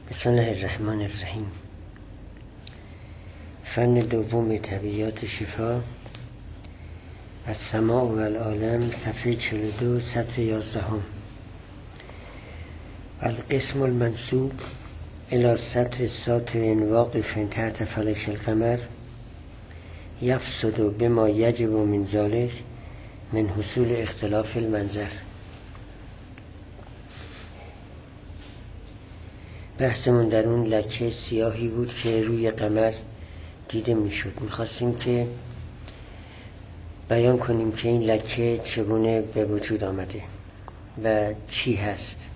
بسم الله الرحمن الرحیم. فن دوم طبیعیات شفا، السماع و العالم، صفحه 42 سطر 11. القسم المنسوب الى سطر ساطر واقف تحت فلک القمر یفسد بما یجب من ذلك من حصول اختلاف المنظر. بحثمون در اون لکه سیاهی بود که روی قمر دیده میشد. میخواستیم که بیان کنیم که این لکه چگونه به وجود آمده و چی هست.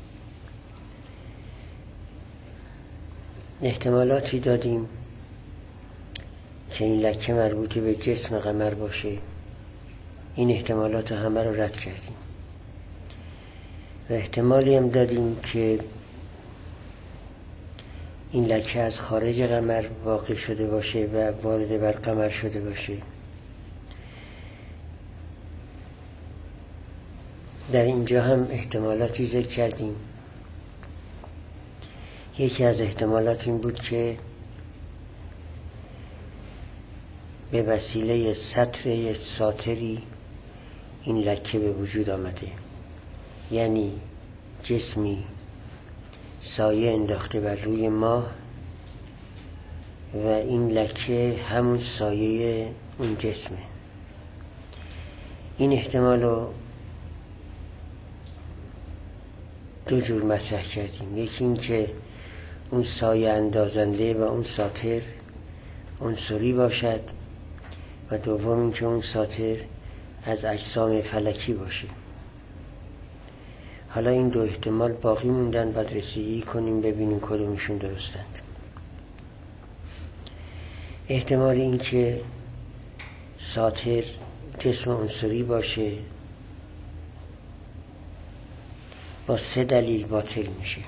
احتمالاتی دادیم که این لکه مربوط به جسم قمر باشه. این احتمالات همه رو رد کردیم و احتمالی هم دادیم که این لکه از خارج قمر واقع شده باشه و وارد بر قمر شده باشه. در اینجا هم احتمالاتی ذکر کردیم. یکی از احتمالات این بود که به وسیله سطر ساطری این لکه به وجود آمده، یعنی جسمی سایه انداخته بر روی ماه و این لکه همون سایه اون جسمه. این احتمال رو دو جور مطرح کردیم. یکی این که اون سایه اندازنده و اون ساطر عنصری باشد و دوم این که اون ساطر از اجسام فلکی باشه. حالا این دو احتمال باقی موندن، بعد رسیدگی کنیم ببینیم کدومشون درستند. احتمال این که ساطر جسم عنصری باشه با 3 دلیل باطل میشه.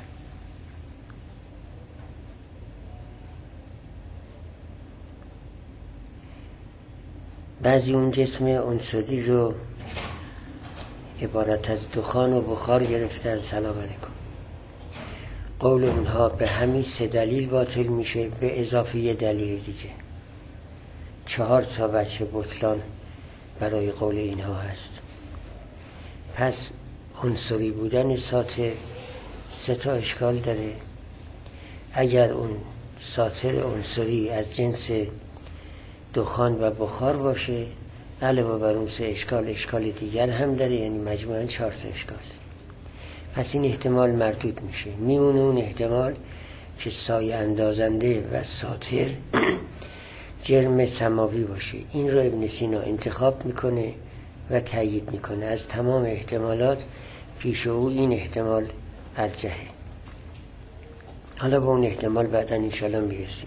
بعضی اون جسم عنصری رو عبارت از دخان و بخار گرفتن، سلام علیکم. قول اونها به همین 3 دلیل باطل میشه به اضافه 1 دلیل دیگه. 4 تا وجه بطلان برای قول اینها هست. پس عنصری بودن ساطر 3 تا اشکال داره. اگر اون ساطر عنصری از جنس دخان و بخار باشه، علاوه بر اون 3 اشکال دیگر هم داره، یعنی مجموعاً 4 تا اشکال. پس این احتمال مردود میشه. میمونه اون احتمال که سایه اندازنده و ساطر جرم سماوی باشه. این رو ابن سینا انتخاب میکنه و تایید میکنه. از تمام احتمالات پیش او این احتمال ارجحه. حالا به اون احتمال بعدا انشاءالله میرسیم.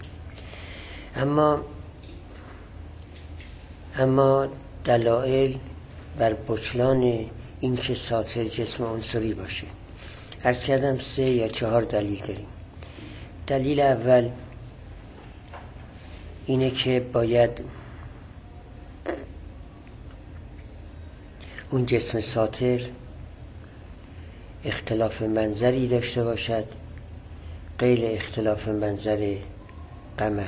اما دلایل بر بطلان این که ساطر جسم عنصری باشه، عرض کردم 3 یا 4 دلیل داریم. دلیل اول اینه که باید اون جسم ساطر اختلاف منظری داشته باشد غیر اختلاف منظر قمر،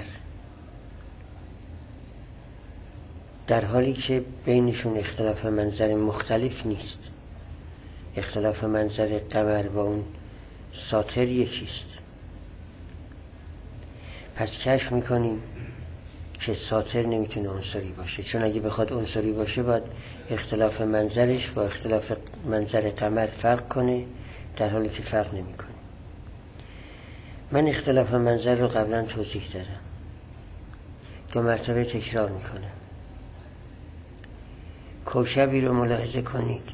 در حالی که بینشون اختلاف منظر مختلف نیست. اختلاف منظر قمر با اون ساطر یکیست. پس کشف میکنیم که ساطر نمیتونه عنصری باشه، چون اگه بخواد عنصری باشه باید اختلاف منظرش با اختلاف منظر قمر فرق کنه، در حالی که فرق نمیکنه. من اختلاف منظر رو قبلا توضیح دادم، 2 مرتبه تکرار میکنم. کوکبی رو ملاحظه کنید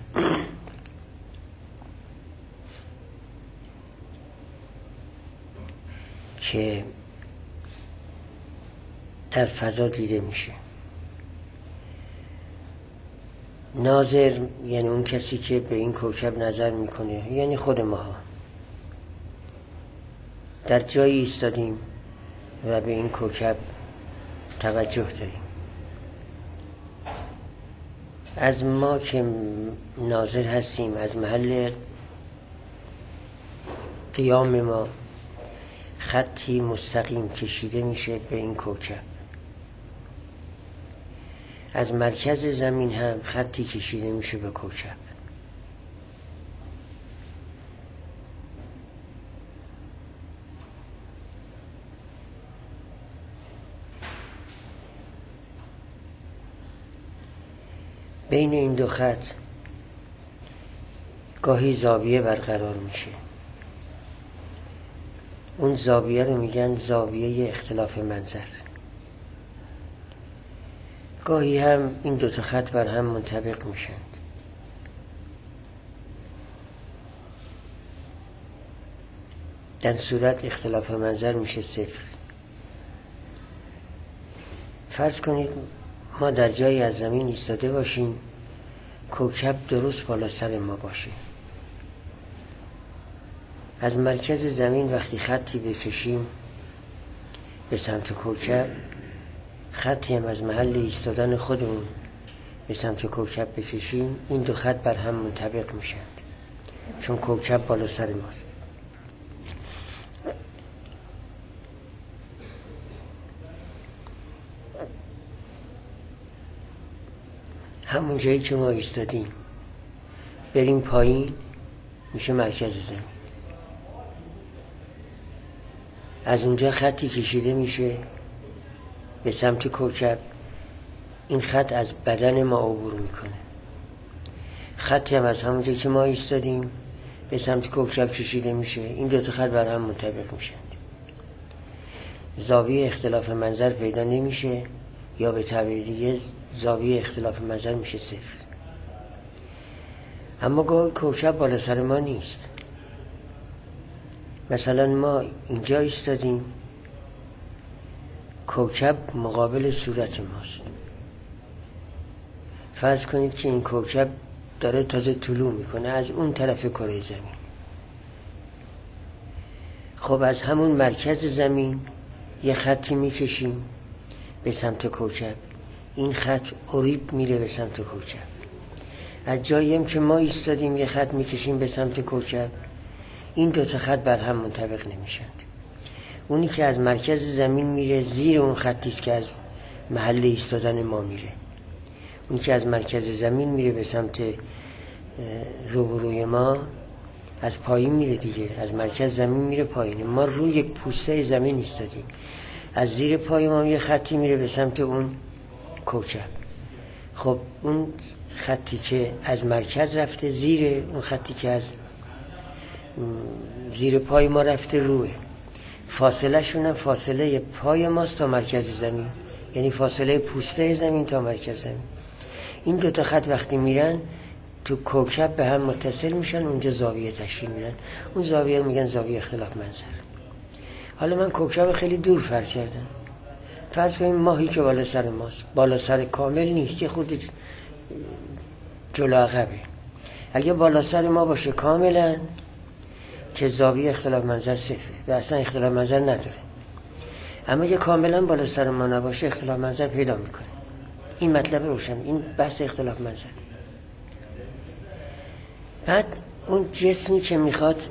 که در فضا دیده میشه. ناظر یعنی اون کسی که به این کوکب نظر میکنه، یعنی خود ما در جایی ایستادیم و به این کوکب توجه داریم. از ما که ناظر هستیم، از محل قیام ما خطی مستقیم کشیده میشه به این کوکب. از مرکز زمین هم خطی کشیده میشه به کوکب. بین این دو خط گاهی زاویه برقرار میشه. اون زاویه رو میگن زاویه اختلاف منظر. گاهی هم این دو تا خط بر هم منطبق میشن. در صورت اختلاف منظر میشه صفر. فرض کنید ما در جایی از زمین ایستاده باشیم، کوکب درست بالا سر ما باشه. از مرکز زمین وقتی خطی بکشیم به سمت کوکب، خطی هم از محل ایستادن خودمون به سمت کوکب بکشیم، این دو خط بر هم منطبق میشن، چون کوکب بالا سر ماست. همون جایی که ما ایستادیم بریم پایین میشه مرکز زمین. از اونجا خطی کشیده میشه به سمت کوکب، این خط از بدن ما عبور میکنه. خطی هم از همون جایی که ما ایستادیم به سمت کوکب کشیده میشه، این دو تا خط بر هم منطبق میشن. زاویه اختلاف منظر پیدا نمیشه، یا به تعبیر دیگه زاویه اختلاف منظر میشه صفر. اما گاهی کوکب بالا سر ما نیست. مثلا ما اینجا ایستادیم، کوکب مقابل صورت ماست. فرض کنید که این کوکب داره تازه طلوع میکنه از اون طرف کره زمین. خب از همون مرکز زمین یه خطی میکشیم به سمت کوکب، این خط قریب میره به سمت کوکب. از جایی هم که ما ایستادیم یه خط میکشیم به سمت کوکب، این دو تا خط بر هم منطبق نمیشن. اونی که از مرکز زمین میره زیر اون خطی است که از محل ایستادن ما میره. اونی که از مرکز زمین میره به سمت روبروی ما از پایین میره دیگه، از مرکز زمین میره پایین. ما روی یک پوسته زمین ایستادیم، از زیر پای ما یه خطی میره به سمت اون کوکب. خب اون خطی که از مرکز رفته زیر اون خطی که از زیر پای ما رفته روه. فاصله شونه فاصله پای ماست تا مرکز زمین، یعنی فاصله پوسته زمین تا مرکز زمین. این دو تا خط وقتی میرن تو کوکب به هم متصل میشن، اونجا زاویه تشکیل میدن. اون زاویه میگن زاویه اختلاف منظر. حالا من کوکب خیلی دور فرض کردم. فرض کنیم ماهی که بالا سر ماست، بالا سر کامل نیست، یه خود جلو عقبه. اگه بالا سر ما باشه کاملا که زاویه اختلاف منظر صفره و اصلا اختلاف منظر نداره. اما اگه کاملا بالا سر ما نباشه اختلاف منظر پیدا میکنه. این مطلب روشن، این بحث اختلاف منظر. بعد اون جسمی که میخواد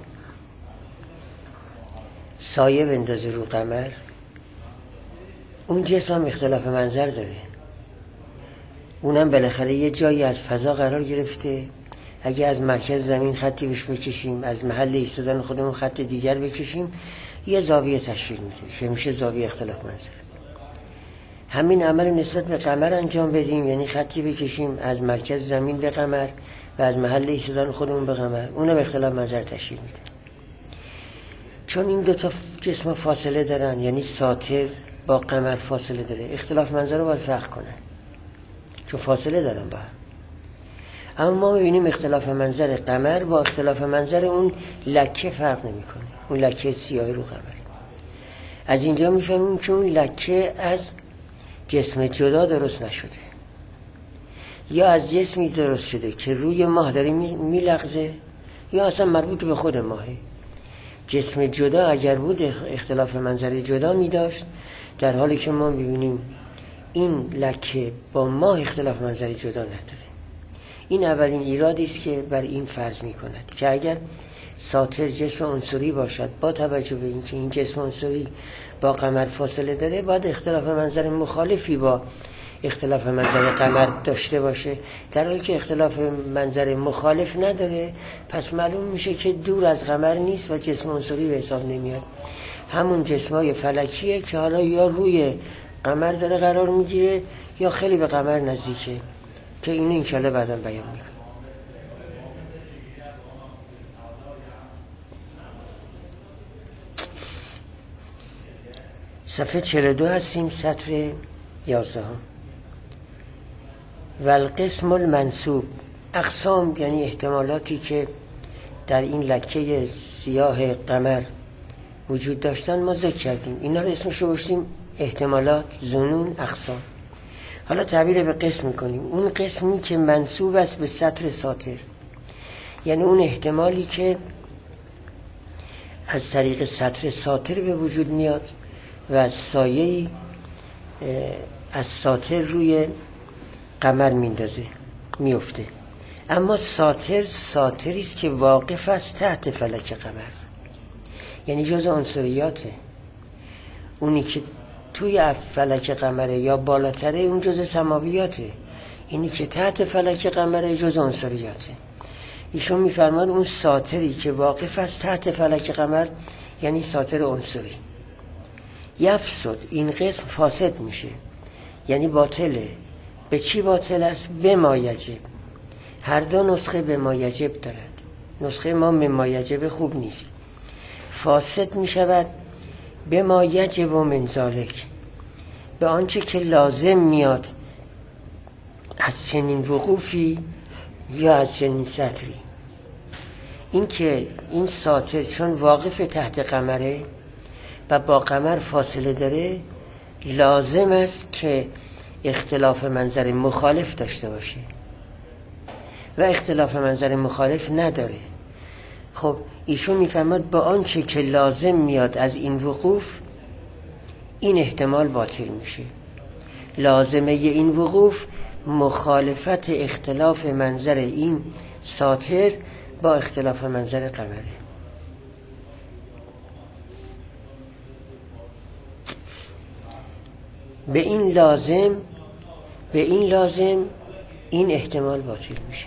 سایه بندازه رو قمر، اون جسم هم اختلاف منظر داره. اونم بالاخره یه جایی از فضا قرار گرفته. اگه از مرکز زمین خطی بهش بکشیم، از محل ایستادن خودمون خط دیگر بکشیم، یه زاویه تشکیل میده که میشه زاویه اختلاف منظر. همین عمل نسبت به قمر انجام بدیم، یعنی خطی بکشیم از مرکز زمین به قمر و از محل ایستادن خودمون به قمر، اونم اختلاف منظر تشکیل میده. چون این دو تا جسم فاصله دارن، یعنی ساطر با قمر فاصله داره، اختلاف منظر رو باید فرق کنن چون فاصله دارن با هم. اما ما میبینیم اختلاف منظر قمر با اختلاف منظر اون لکه فرق نمیکنه، اون لکه سیاه رو قمر. از اینجا میفهمیم که اون لکه از جسم جدا درست نشده، یا از جسمی درست شده که روی ماه داره میلغزه، یا اصلا مربوط به خود ماهه. جسم جدا اگر بود اختلاف منظر جدا میداشت، در حالی که ما میبینیم این لکه با ماه اختلاف منظر جدا نداره. این اولین ایرادی است که بر این فرض میکند که اگر ساطر جسم عنصری باشد، با توجه به اینکه این جسم عنصری با قمر فاصله داره، باید اختلاف منظر مخالفی با اختلاف منظر قمر داشته باشه. در حالی که اختلاف منظر مخالف نداره، پس معلوم میشه که دور از قمر نیست و جسم عنصری به حساب نمیاد. همون جسمای فلکیه که حالا یا روی قمر داره قرار میگیره یا خیلی به قمر نزدیکه، که اینو انشالله بعدا بیان میکنه. صفحه 42 هستیم، سطر 11. والقسم المنسوب، اقسام یعنی احتمالاتی که در این لکه سیاه قمر وجود داشتن ما ذکر کردیم. اینا رو اسمشو گذاشتیم احتمالات، ظنون، اقسام. حالا تعبیر به قسم میکنیم. اون قسمی که منسوب است به سطر ساطر، یعنی اون احتمالی که از طریق سطر ساطر به وجود میاد و سایه‌ای از ساطر روی قمر میندازه، میفته. اما ساطر ساطری است که واقف است تحت فلک قمر، یعنی جز عنصریاته. اونی که توی فلک قمره یا بالاتره اون جز سماویاته، اینی که تحت فلک قمره جز عنصریاته. ایشون میفرمان اون ساطری که واقف است تحت فلک قمر یعنی ساطر عنصری. یفسد، این قسم فاسد میشه، یعنی باطله. به چی باطل است؟ به ما یجب. هر دو نسخه به ما یجب دارند. نسخه ما به ما یجب خوب نیست. فاسد میشود به ما یجب و من ذالک، به آنچه که لازم میاد از چنین وقوفی یا از چنین سطری. این که این ساطر چون واقف تحت قمره و با قمر فاصله داره، لازم است که اختلاف منظر مخالف داشته باشه و اختلاف منظر مخالف نداره. خب ایشون میفهمد با آنچه که لازم میاد از این وقوف، این احتمال باطل میشه. لازمه این وقوف مخالفت اختلاف منظر این ساطر با اختلاف منظر قمره. به این لازم این احتمال باطل میشه.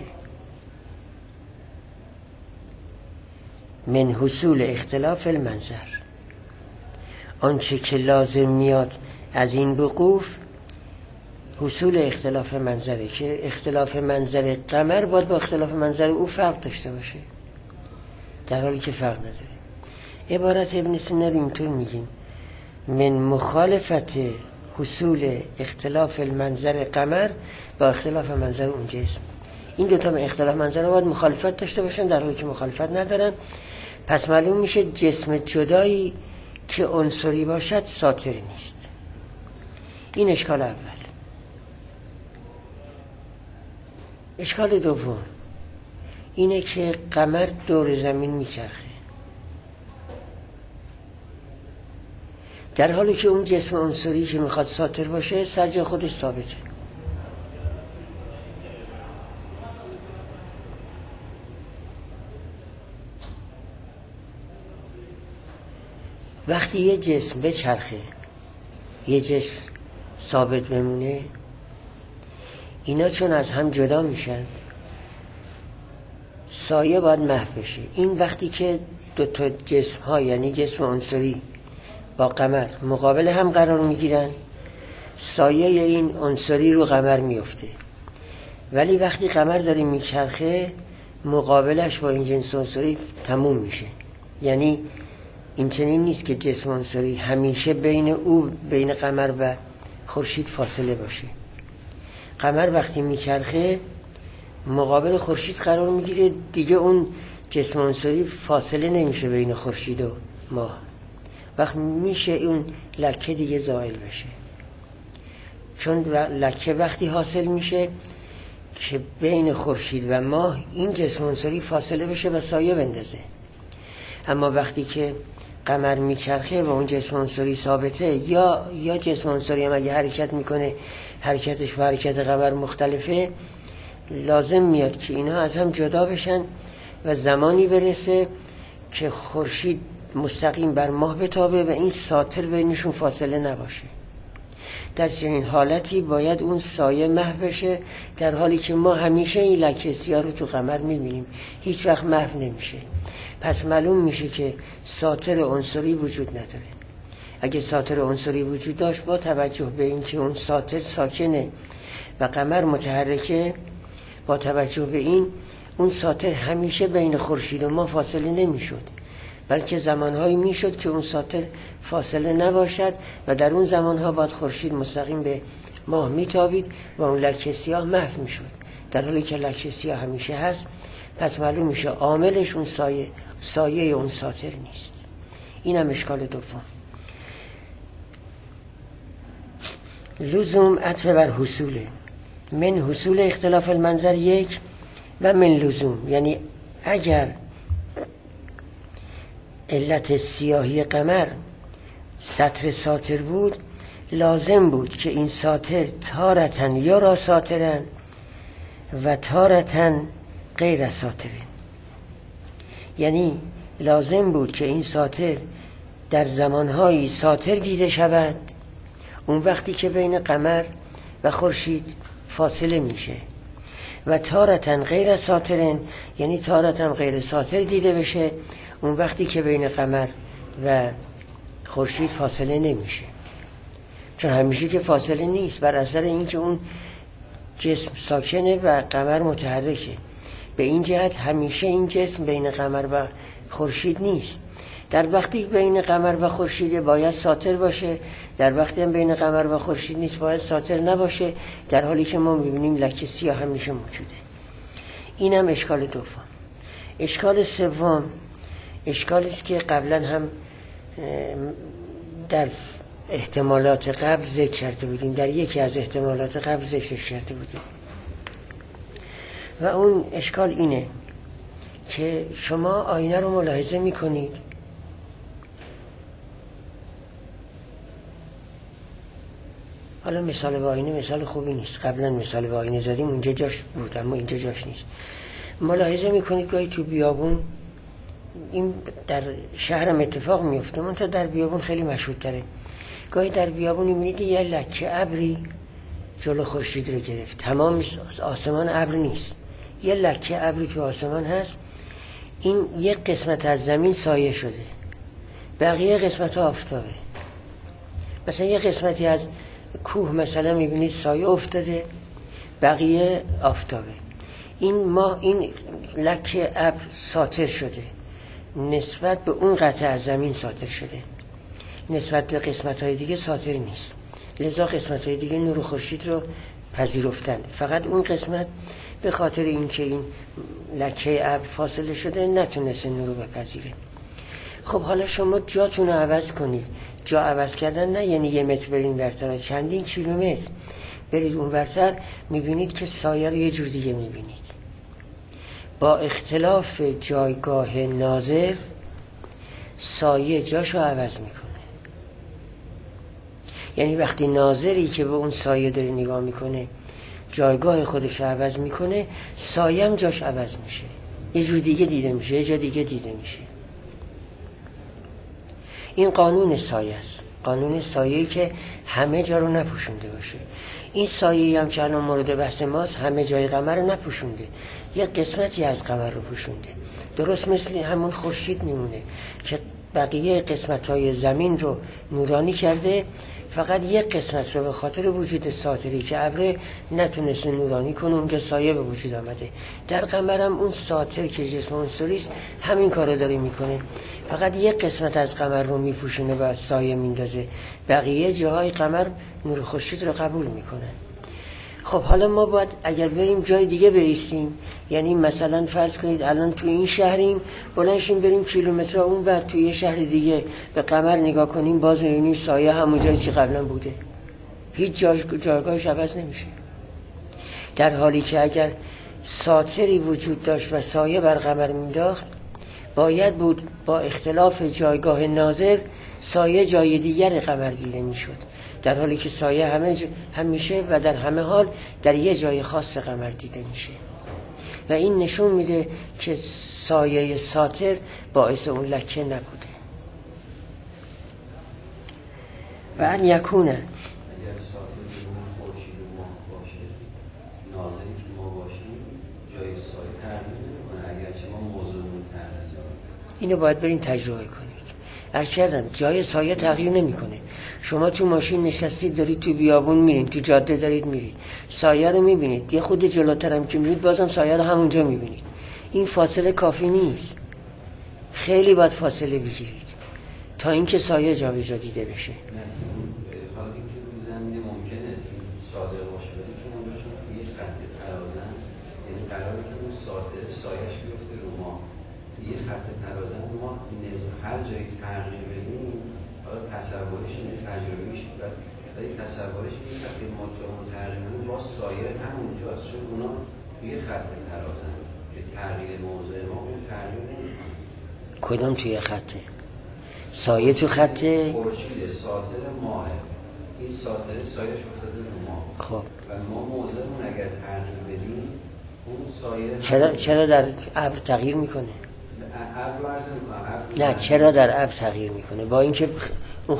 من حصول اختلاف المنظر، آنچه که لازم میاد از این وقوف حصول اختلاف منظره، که اختلاف منظر قمر باید با اختلاف منظر او فرق داشته باشه، در حالی که فرق نداره. عبارت ابن سینا رو اینطور میگیم: من مخالفت حصول اختلاف المنظر قمر با اختلاف منظر اون جسم. این دوتا به اختلاف منظر باید مخالفت داشته باشن، در حالی که مخالفت ندارن. پس معلوم میشه جسم جدایی که عنصری باشد ساطر نیست. این اشکال اول. اشکال دوم اینه که قمر دور زمین میچرخه، در حالی که اون جسم عنصری که میخواد ساطر باشه سر جای خودش ثابته. وقتی یه جسم بچرخه، یه جسم ثابت بمونه، اینا چون از هم جدا میشن سایه باید محو بشه. این وقتی که دو تا جسم ها یعنی جسم عنصری با قمر مقابل هم قرار میگیرن، سایه این عنصری رو قمر میفته. ولی وقتی قمر داره میچرخه مقابلش با این جنس عنصری تموم میشه. یعنی این چنین نیست که جسم عنصری همیشه بین قمر و خورشید فاصله باشه. قمر وقتی میچرخه مقابل خورشید قرار میگیره، دیگه اون جسم عنصری فاصله نمیشه بین خورشید و ماه. وقت میشه اون لکه دیگه زائل بشه، چون لکه وقتی حاصل میشه که بین خورشید و ماه این جسم عنصری فاصله بشه و سایه بندازه. اما وقتی که قمر میچرخه و اون جسم عنصری ثابته، یا جسم عنصری هم اگه حرکت میکنه حرکتش و حرکت قمر مختلفه، لازم میاد که اینا از هم جدا بشن و زمانی برسه که خورشید مستقیم بر ماه بتابه و این ساتر بینشون فاصله نباشه. در چنین حالتی باید اون سایه محو بشه، در حالی که ما همیشه این لکه سیاه رو تو قمر میبینیم، هیچ وقت محو نمیشه. پس معلوم میشه که ساتر عنصری وجود نداره. اگه ساتر عنصری وجود داشت، با توجه به اینکه اون ساتر ساکنه و قمر متحرکه، با توجه به این اون ساتر همیشه بین خورشید و ما فاصله نمیشد، بلکه زمانهایی میشد که اون ساتر فاصله نباشد و در اون زمانها باید خورشید مستقیم به ماه میتابید و اون لکه سیاه محو میشد. در حالی که لکه سیاه همیشه هست، پس معلوم میشه عاملش اون سایه اون ساتر نیست. این هم اشکال دوم. لزوم عطف بر حصوله. من حصول اختلاف المنظر یک و من لزوم، یعنی اگر علت سیاهی قمر سطر ساتر بود، لازم بود که این ساتر تارتن یا را ساترن و تارتن غیر ساترن. یعنی لازم بود که این ساتر در زمانهایی ساتر دیده شود، اون وقتی که بین قمر و خورشید فاصله میشه، و تارتن غیر ساترن، یعنی تارتن غیر ساتر دیده بشه اون وقتی که بین قمر و خورشید فاصله نمیشه. چون همیشه که فاصله نیست، بر اثر اینکه اون جسم ساکنه و قمر متحرکه. به این جهت همیشه این جسم بین قمر و خورشید نیست. در وقتی بین قمر و خورشید باید ساتر باشه، در وقتی هم بین قمر و خورشید نیست باید ساتر نباشه، در حالی که ما میبینیم لکه سیاه همیشه موجوده. این هم اشکال دوم. اشکال سوم اشکالی است که قبلا هم در احتمالات قبل ذکر کرده بودیم، در یکی از احتمالات قبل ذکرش کرده بودیم، و اون اشکال اینه که شما آینه رو ملاحظه میکنید، حالا مثال با آینه مثال خوبی نیست، قبلا مثال با آینه زدیم اونجا جاش بود اما اینجا جاش نیست. ملاحظه میکنید گاهی تو بیابون، این در شهرم اتفاق میفته، منتها در بیابون خیلی مشهود تره، گاهی در بیابون میبینید یه لکه ابری جلو خورشید رو گرفت، تمام آسمان ابر نیست، یه لکه ابری تو آسمان هست، این یک قسمت از زمین سایه شده، بقیه قسمت آفتابه. مثلا یه قسمتی از کوه مثلا میبینید سایه افتاده، بقیه آفتابه. این لکه ابر ساتر شده، نسبت به اون قطعه از زمین ساتر شده، نسبت به قسمت‌های دیگه ساتر نیست. لذا قسمت‌های دیگه نور خورشید رو پذیرفتن، فقط اون قسمت به خاطر اینکه این لکه ابر فاصله شده نتونسته نور رو بپذیره. خب حالا شما جاتون رو عوض کنید. جا عوض کردن نه یعنی 1 متر برین ورتر، چندین کیلومتر برید اون ورتر، میبینید که سایه رو یه جور دیگه میبینید. با اختلاف جایگاه ناظر سایه جاشو عوض میکنه. یعنی وقتی ناظری که به اون سایه داره نگاه میکنه جایگاه خودش عوض میکنه، سایه هم جاش عوض میشه، یه جور دیگه دیده میشه، یه جا دیگه دیده میشه. این قانون سایه است، قانون سایه‌ای که همه جا رو نپوشونده باشه. این سایه‌ای هم که الان مورد بحث ماست همه جای قمر رو نپوشونده، یه قسمتی از قمر رو پوشونده. درست مثل همون خورشید میمونه که بقیه قسمت‌های زمین رو نورانی کرده، فقط یک قسمت رو به خاطر وجود ساتری که ابر نتونسته نورانی کنه اونجا سایه به وجود آمده. در قمر هم اون ساتر که جسم عنصری است همین کارو داره میکنه، فقط یک قسمت از قمر رو میپوشونه و سایه میندازه، بقیه جاهای قمر نور خورشید رو قبول میکنن. خب حالا ما باید اگر بریم جای دیگه بایستیم، یعنی مثلا فرض کنید الان تو این شهریم، بلنشیم بریم کیلومترها اون بر توی یه شهر دیگه به قمر نگاه کنیم، باز میبینیم سایه همون جایی که قبلا بوده، هیچ جایگاهش عوض نمیشه. در حالی که اگر ساتری وجود داشت و سایه بر قمر مینداخت، باید بود با اختلاف جایگاه ناظر سایه جای دیگر قمر دیده میشد، در حالی که سایه همیشه و در همه حال در یه جای خاص قمر دیده میشه. و این نشون میده که سایه ساتر باعث اون لکه نبوده. و ان یکونه اگر ساتر خورشید و ماه باشه، ناظری که ما باشیم جای سایه تغییر نمی‌کنه، اگرچه ما موضوعمون تغییر. اینو باید برین تجربه کنید. عرض کردم جای سایه تغییر نمیکنه. شما تو ماشین نشستید دارید تو بیابون میرین، تو جاده دارید میرید، سایه رو میبینید، یه خود جلوتر هم که میرید بازم سایه رو همونجا میبینید. این فاصله کافی نیست، خیلی باید فاصله بگیرید تا اینکه سایه جابجا دیده بشه. حالا اینکه روی زمین ممکنه صادق باشه، ولی که اونجاشون توی یه خط ترازن، یعنی قراره که اون سایه‌اش بیفته رو ما، یه خط ترازن ما هر جایی تغییر بدیم، حالا تصورش اینه، تجربه میشه، ولی تصورش اینه وقتی ما جامون تغییر بدیم با سایه همونجاست، چون اونا توی خط ترازن، که تغییر موضوع ما اون تغییر نمی‌کنه. کدوم توی خطه؟ سایه تو خطه؟ خورشید ساتر ماه، این ساتر سایه‌اش افتاده رو ما. خب و ما موضوعمون اگر تغییر بدیم اون سایه چرا در ابر تغییر میکنه؟ نه چرا در ابر تغییر میکنه؟ با اینکه اون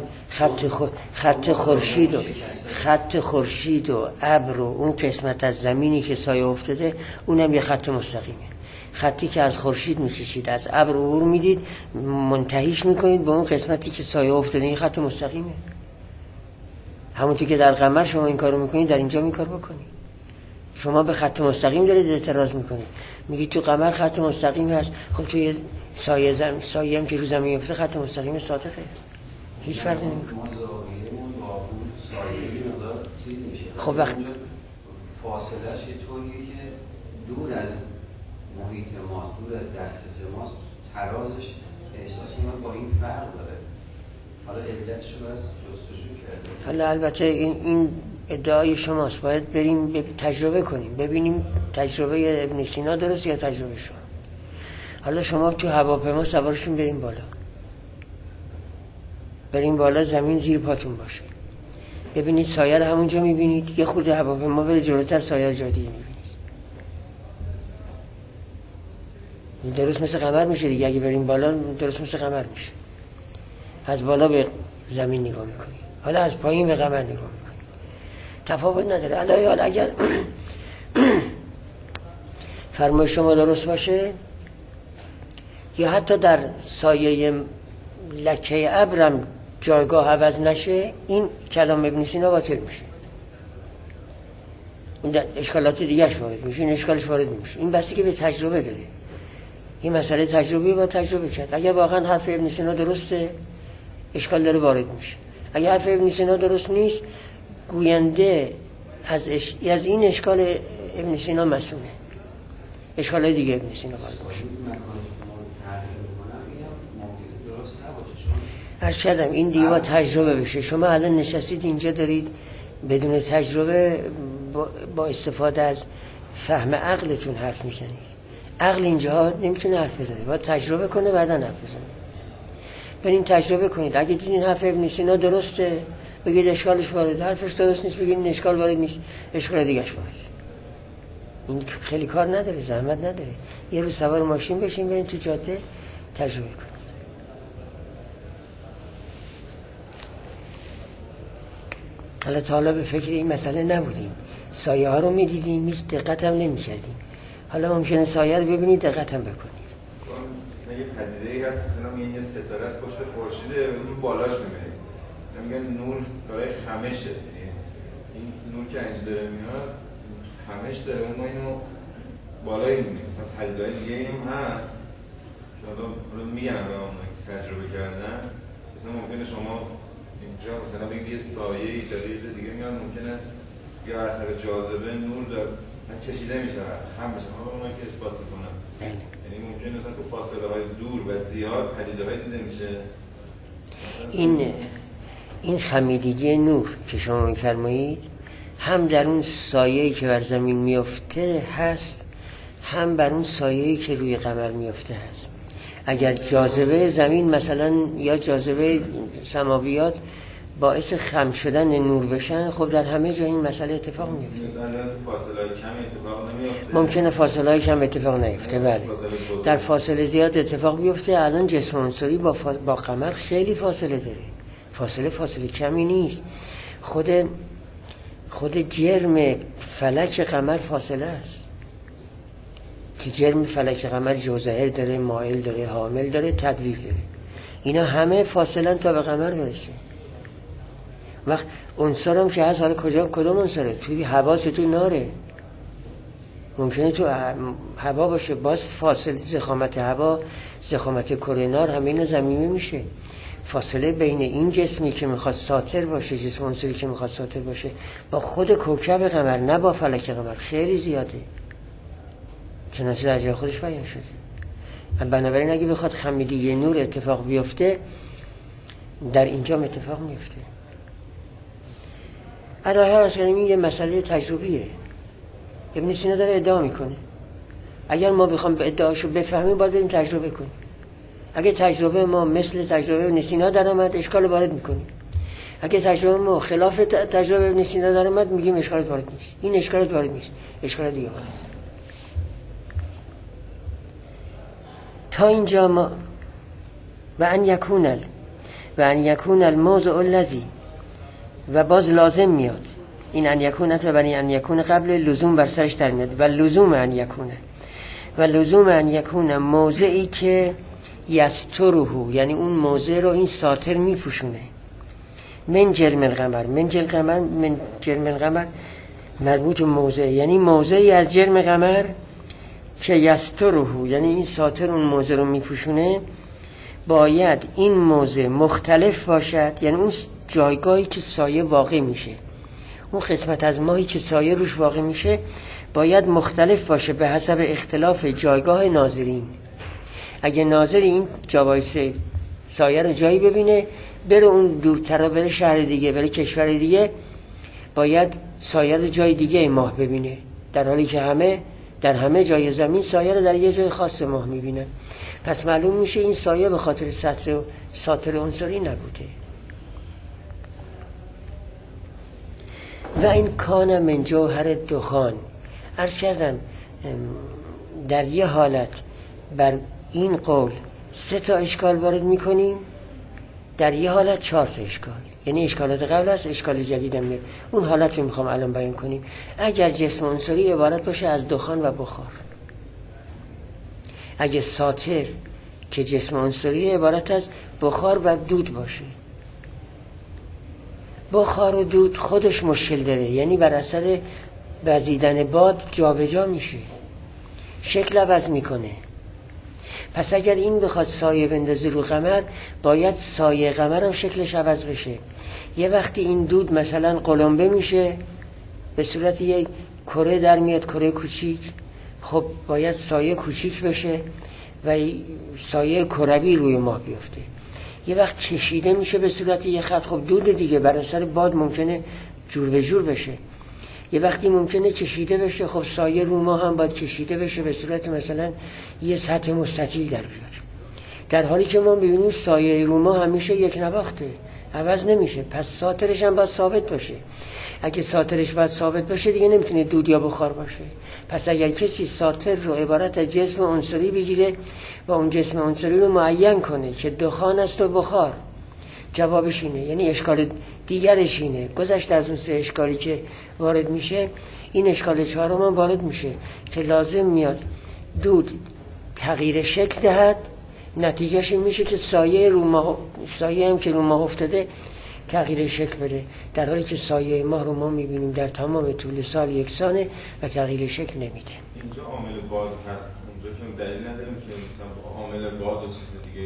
خط خورشید و ابر و اون قسمت از زمینی که سایه افتاده اونم یه خط مستقیمه. خطی که از خورشید میکشید از ابر عبور میدید منتهیش میکنید به اون قسمتی که سایه افتاده، این خط مستقیمه. همونطور که در قمر شما این کارو میکنید در اینجا این کار بکنید. شما به خط مستقیم دارید اعتراض میکنید، میگید تو قمر خط مستقیم هست، خب توی سایه هم که رو زمین میفته خط مستقیم صادقه، هیچ فرقی نمیکنه. ما زاویه‌مون با اون سایه مقدار چیز میشه. خب وقت فاصله‌اش یه طوریه که دور از محیط ماست، دور از دسترس ماست، ترازش احساس می‌کنم با این فرق داره. حالا علتش رو از جستجو کرده. حالا البته این ادعای شماست، باید بریم تجربه کنیم ببینیم تجربه ابن سینا درست یا تجربه شما. حالا شما تو هواپیما سوارشون بریم بالا زمین زیر پاتون باشه، ببینید سایه رو همونجا میبینید، یه خورده هواپیما بره جلوتر سایه جا دیگه میبینید. درست مثل قمر میشه دیگه، اگه بریم بالا درست مثل قمر میشه. از بالا به زمین نگاه میکنید، حالا از پایین به قمر نگاه میکنید، تفاوت نداره. حالا اگر فرمای شما درست باشه یا حتی در سایه لکه ابرم جایگاه عوض نشه، این کلام ابن سینا باطل میشه، این اشکالات دیگهش وارد میشه، این اشکالش وارد نمیشه. این بسی که به تجربه داره، این مسئله تجربی با تجربه کرد. اگر واقعا حرف ابن سینا درسته اشکال داره وارد میشه، اگر حرف ابن سینا درست نیست گوینده از این اشکال ابن سینا مسئوله، اشکال دیگه ابن سینا وارد میشه. عرض کردم این دیگه با تجربه بشه. شما الان نشستید اینجا دارید بدون تجربه با استفاده از فهم عقلتون حرف میزنید. عقل اینجا نمیتونه حرف بزنه، باید تجربه کنه بعدا حرف بزنه. برین تجربه کنید، اگه دیدین حرف ابن سینا درسته بگید اشکالش وارد، حرفش درست نیست بگید این اشکال وارد نیست، اشکال دیگه‌اش وارد. این خیلی کار نداره، زحمت نداره، یه روز سوار ماشین بشین بریم تو جاده تجربه کنید. حالا تا حالا به فکر این مسئله نبودیم، سایه ها رو میدیدیم هیچ دقت هم نمی کردیم، حالا ممکنه سایه رو ببینید دقت هم بکنید. یه پدیده‌ای هست مثلا میگن یه ستاره از پشت خورشیده اون بالاش میبینید، میگن نور داره خمشه، این نور که اینجا داره میاد خمش داره، اون ما اینو بالایی میبینیم. مثلا پدیده‌های دیگه هم هست که حالا میگن به اون تجربه کردن، مثلا ممکنه شما اینجا مثلا بگید یه سایه‌ای داره یه دیگه میاد، ممکنه یا اثر جاذبه نور داره مثلا کشیده میشه خم میشه، حالا اونها که اثبات میکنن یعنی ممکنه مثلا تو فاصله های دور و زیاد پدیده‌های دیده میشه. این خمیدگی نور که شما میفرمایید هم در اون سایه‌ای که بر زمین میفته هست، هم بر اون سایه‌ای که روی قمر میفته هست. اگر جاذبه زمین مثلا یا جاذبه سماویات باعث خم شدن نور بشن، خب در همه جا این مسئله اتفاق میفته. فاصله کم اتفاق نمیفته. ممکنه فاصله کم اتفاق نیفته، بله. در فاصله زیاد اتفاق بیفته. الان جسم عنصری با قمر خیلی فاصله داره. فاصله کمی نیست. خود جرم فلک قمر فاصله است. که جرم فلک قمر جوزهر داره، مائل داره، حامل داره، تدویر داره. اینا همه فاصله تا به قمر برسه. وقت عنصر هم که هست، حالا کدوم عنصره؟ توی هوا تو ناره، ممکنه تو هوا باشه، باز فاصله ضخامت هوا، ضخامت کره نار همه اینا ضمیمه میشه. فاصله بین این جسمی که میخواد ساطر باشه، جسم عنصری که میخواد ساطر باشه، با خود کوکب قمر، نه با فلک قمر، خیلی زیاده. چنانچه در جای خودش بیان شده. بنابراین اگه بخواد خمیدگی نور اتفاق بیفته، در اینجا اتفاق میفته. الهی هست که این یه مسئله تجربیه. ابن سینا داره ادعا میکنه. اگر ما بخوام به ادعاشو بفهمیم، باید بریم تجربه کنیم. اگه تجربه ما مثل تجربه ابن سینا در اومد، اشکال وارد میکنیم. اگه تجربه ما خلاف تجربه ابن سینا در اومد، میگیم اشکالات وارد نیست. این اشکالات وارد نیست، اشکال دیگه وارد. تا اینجا ما و ان یکون الموضع الذی، و باز لازم میاد این ان یکون، و بنی ان یکون قبل لزوم بر سرش در میاد. و لزوم ان یکون موضعی که یستره، یعنی اون موضع رو این ساتر میپوشونه. من جرم القمر مربوط موضع، یعنی موضعی از جرم قمر که یستره، یعنی این ساتر اون موضع رو میپوشونه. باید این موضع مختلف باشد، یعنی اون جایگاهی که سایه واقع میشه، اون قسمت از ماهی که سایه روش واقع میشه، باید مختلف باشه به حسب اختلاف جایگاه ناظرین. اگه ناظری این جا وایسه سایه رو جایی ببینه، بره اون دورتر، بره شهر دیگه، بره کشور دیگه، باید سایه رو جای دیگه ماه ببینه، در حالی که در همه جای زمین سایه رو در یه جای خاص ماه میبینن. پس معلوم میشه این سایه به خاطر ساتر عنصری نبوده. و این کان من جوهر دخان. عرض کردم در یه حالت بر این قول 3 اشکال وارد میکنیم، در یه حالت 4 اشکال. یعنی اشکالات قبل است، اشکال جدید هم میاد. اون حالت رو میخوام الان بیان کنیم. اگر جسم عنصری عبارت باشه از دخان و بخار، اگه ساتر که جسم عنصری عبارت از بخار و دود باشه، بخار و دود خودش مشکل داره، یعنی بر اثر وزیدن باد جابجا میشه، شکل عوض میکنه. پس اگر این بخواد سایه بندازه رو قمر، باید سایه قمر هم شکلش عوض بشه. یه وقتی این دود مثلا قلمبه میشه، به صورت یک کره در میاد، کره کوچیک، خب باید سایه کوچیک بشه و سایه کروی روی ماه بیفته. یه وقت کشیده میشه به صورت یه خط، خب دود دیگه بر اثر باد ممکنه جور به جور بشه. یه وقتی ممکنه کشیده بشه، خب سایه رو ماه هم باید کشیده بشه به صورت مثلا یه سطح مستطیل در بیاد. در حالی که ما ببینیم سایه رو ماه همیشه یک نواخته، عوض نمیشه. پس ساترش هم باید ثابت باشه. اگه ساترش باید ثابت باشه، دیگه نمیتونه دود یا بخار باشه. پس اگر کسی ساتر رو عبارت از جسم عنصری بگیره و اون جسم عنصری رو معین کنه که دخان است و بخار، جوابش اینه. یعنی اشکال دیگرش اینه، گذشت از اون 3 اشکالی که وارد میشه، این اشکال 4 هم وارد میشه که لازم میاد دود تغییر شکل دهد. نتیجهش این میشه که سایه هم که رو ماه افتاده تغییر شکل بده، در حالی که سایه ماه رو ما میبینیم در تمام طول سال یکسانه و تغییر شکل نمیده. اینجا عامل باد هست، اونجا که دلیل نداریم که مثلا عامل باد و دیگه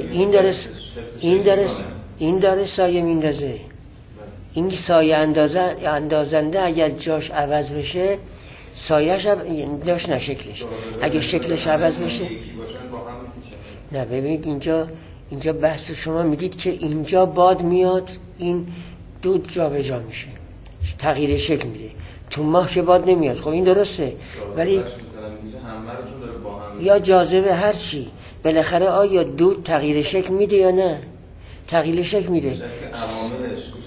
باشه. این داره سایه میندازه. این سایه اندازنده اگر جاش عوض بشه، سایه‌ش داش نه شکلش، اگه شکلش عوض بشه، نه ببینید اینجا بحث شما میگید که اینجا باد میاد، این دود جا به جا میشه، تغییر شکل میده. تو ماه که باد نمیاد، خب این درسته، ولی یا جاذبه هر چی بالاخره آیا دود تغییر شکل میده یا نه؟ تغییر شکل میده.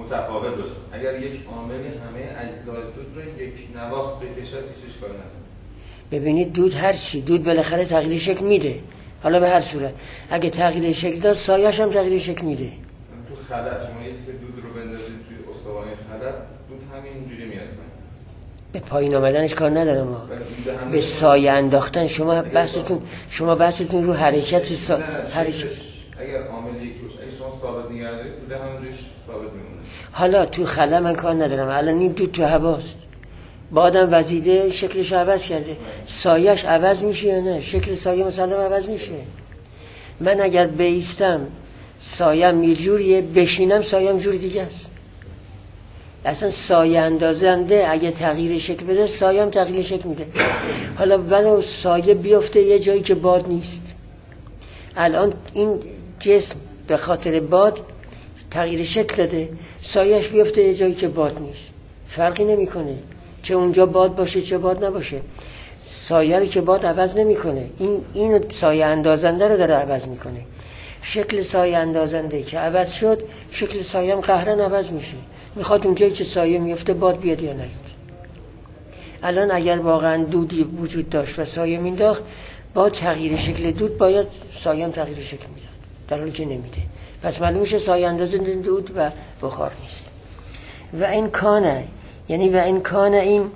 متفاوت باشه. اگر یک عاملی همه اجزای دود رو یک نواخت بکشد هیچ اشکالی نداره. ببینید دود هر چی، دود بالاخره تغییر شکل میده، حالا به هر صورت اگه تغییر شکل داد سایه‌اش هم تغییر شکل میده. تو خلأ شما یه تیکه دود رو بندازید توی استوانه خلأ، دود همینجوری میاد. به پایین آمدنش کار ندارم ما. به سایه انداختن شما بحثتون رو حرکت حرکت. اگر عامل یکی باشه، اگه شما ثابت نگه دارید دود همونجوریش ثابت میمونه. حالا تو خلا من کار ندارم، الان این دود تو هواست، بادم وزیده شکلش عوض کرده، سایه‌اش عوض میشه یا نه؟ شکل سایه مسلم عوض میشه. من اگر بایستم سایم یه جوریه، بشینم سایم جور دیگه است. اصلا سایه اندازنده اگه تغییر شکل بده سایم تغییر شکل میده. حالا ولو سایه بیفته یه جایی که باد نیست، الان این جسم به خاطر باد تغییر شکل داده، سایه‌اش بیفته یه جایی که باد نیست، فرقی نمیکنه چه اونجا باد باشه چه باد نباشه، سایه رو که باد عوض نمیکنه. این سایه اندازنده رو داره عوض میکنه. شکل سایه اندازنده که عوض شد، شکل سایه هم قهرن عوض میشه. میخواد اونجایی که سایه میفته باد بیاد یا نیاد. الان اگر واقعا دودی وجود داشت و سایه مینداخت، با تغییر شکل دود باید سایه هم تغییر شکل میداد، در حالی که نمیده. پس معلوم میشه سایه اندازنده دود و بخار نیست. و این کانه، یعنی و این کانه، این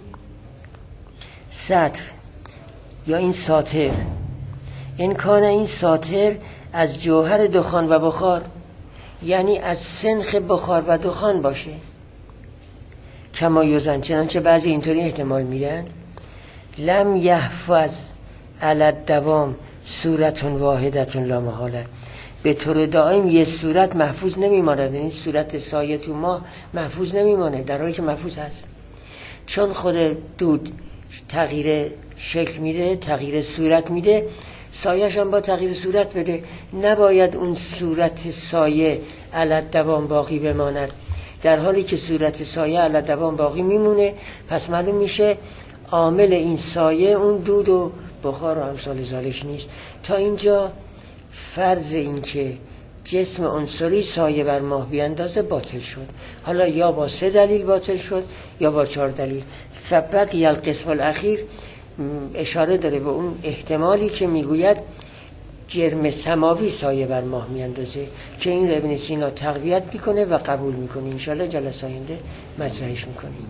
سطر یا این ساطر، این کانه این ساطر از جوهر دخان و بخار، یعنی از سنخ بخار و دخان باشه. کما یوزن، چنانچه بعضی اینطوری احتمال میدن، لم یحفظ علی الدوام صورت واحدت لا محاله، به طور دائم یه صورت محفوظ نمیماند. این صورت سایه تو ما محفوظ نمیمانه، در حالی که محفوظ هست. چون خود دود تغییر شکل میده، تغییر صورت میده، سایه‌ش هم با تغییر صورت بده. نباید اون صورت سایه علی الدوام باقی بماند، در حالی که صورت سایه علی الدوام باقی میمونه. پس معلوم میشه عامل این سایه اون دود و بخار و امثال ذالک نیست. تا اینجا فرض این که جسم عنصری سایه بر ماه بیاندازه باطل شد. حالا یا با 3 دلیل باطل شد یا با 4 دلیل. فبقی القسم الاخیر اشاره داره به اون احتمالی که میگوید جرم سماوی سایه بر ماه میاندازه، که این ابن سینا تقویت میکنه و قبول میکنه. انشالله جلسه آینده مطرحش میکنیم.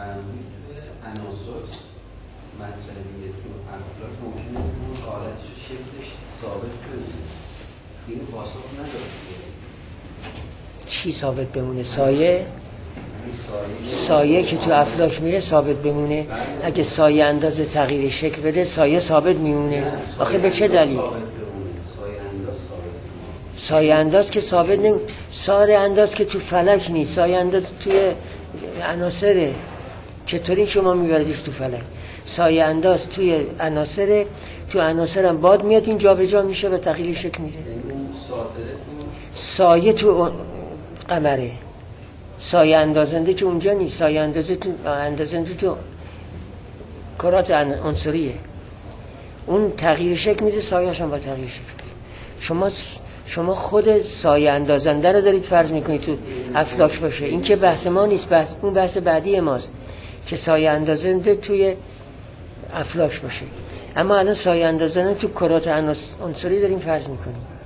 عناصر مطرح دیگه تو افلاک ممکنه اون حالتش شکلش ثابت بمونه، این پاسخ نداره. چی ثابت بمونه؟ سایه که تو افلاک میره ثابت بمونه. اگه سایه انداز تغییر شکل بده سایه ثابت میمونه. آخه به چه دلیل؟ سایه انداز که ثابت نمونه. سایه انداز که تو فلک نیست، سایه انداز توی عناصره. چطوری شما میبردیش تو فلک؟ سایه انداز توی عناصره، تو عناصر هم باد میاد، این جابجا میشه و تغییر شکل میده. سایه تو قمره، سایه اندازنده که اونجا نیست، سایه اندازنده تو کرات عنصریه، اون تغییر شکل میده، سایه‌اش هم با تغییر شکل میده. شما خود سایه اندازنده رو دارید فرض میکنید تو افلاک باشه. این که بحث ما نیست، اون بحث بعدی ماست که سایه اندازنده توی افلاک باشه. اما الان سایه اندازنده تو کرات عنصری داریم فرض میکنیم.